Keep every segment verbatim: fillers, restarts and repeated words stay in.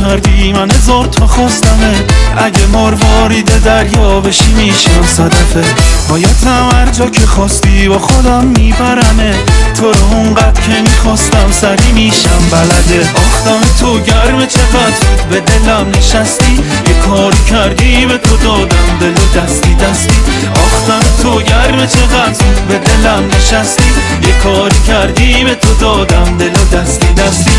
کردی من هزار تا خواستمه، اگه مروارید دریا بشی میشم صدفه. بایدم هر جا که خواستی با خودم میبرمه، تو رو اونقدر که میخواستم سری میشم بلده. آختم تو گرمه چقدر به دلم نشستی، یه کاری کردی به تو دادم دل و دستی دستی. آختم تو گرمه چقدر به دلم نشستی، یه کاری کردی به تو دادم دل و دستی دستی.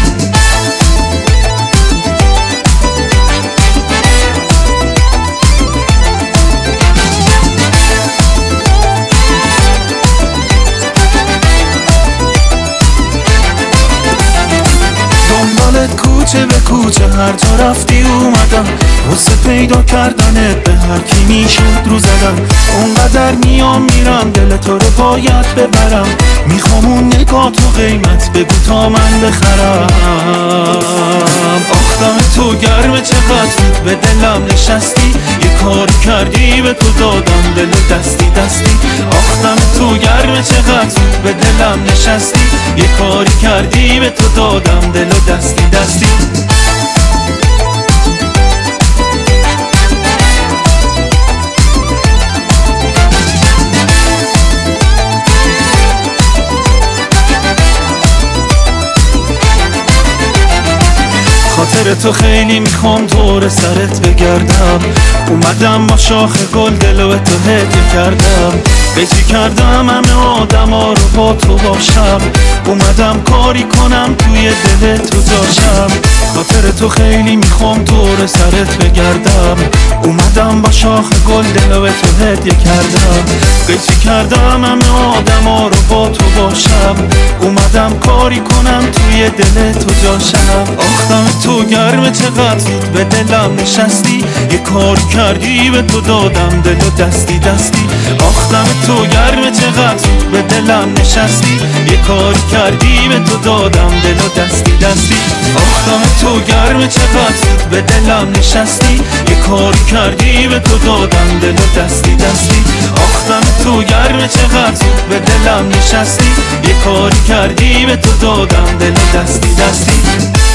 کوچه به کوچه هر جا رفتی اومدم، واسه پیدا کردنت به هر کی میشد رو زدم. اونقدر میام میرم دل تو رو باید ببرم، میخوام اون نگاه تو قیمت بگو تا من بخرم. آختم تو گرمه چقدر به دلم نشستی، یه کاری کردی به تو دادم دل و دستی دستی. آختم تو گرمه چقدر به دلم نشستی، یه کاری کردی به تو دادم دل و دستی دستی. خاطر تو خیلی میخوام دور سرت بگردم، اومدم با شاخ گل دل و تو هدیه کردم. قیچی کردم همه آدم ها رو با تو باشم، اومدم کاری کنم توی دل تو جاشم. خاطر تو خیلی میخوام دور سرت بگردم، اومدم با شاخ گل دل و تو هدیه کردم. قیچی کردم همه آدم ها رو با تو باشم، اومدم کاری کنم توی دل تو جاشم. آختم تو گرمه چقدر به دلم نشستی، یه کاری کردی به تو دادم دل و دستی دستی. آختم تو گرمه چقدر به دلم نشستی، یه کاری کردی به تو دادم دل و دستی دستی. آختم تو گرمه چقدر به دلم نشستی، یه کاری کردی به تو دادم دل و دستی دستی. آختم تو گرمه چقدر به دلم نشستی، یه کاری کردی به تو دادم دل و دستی دستی.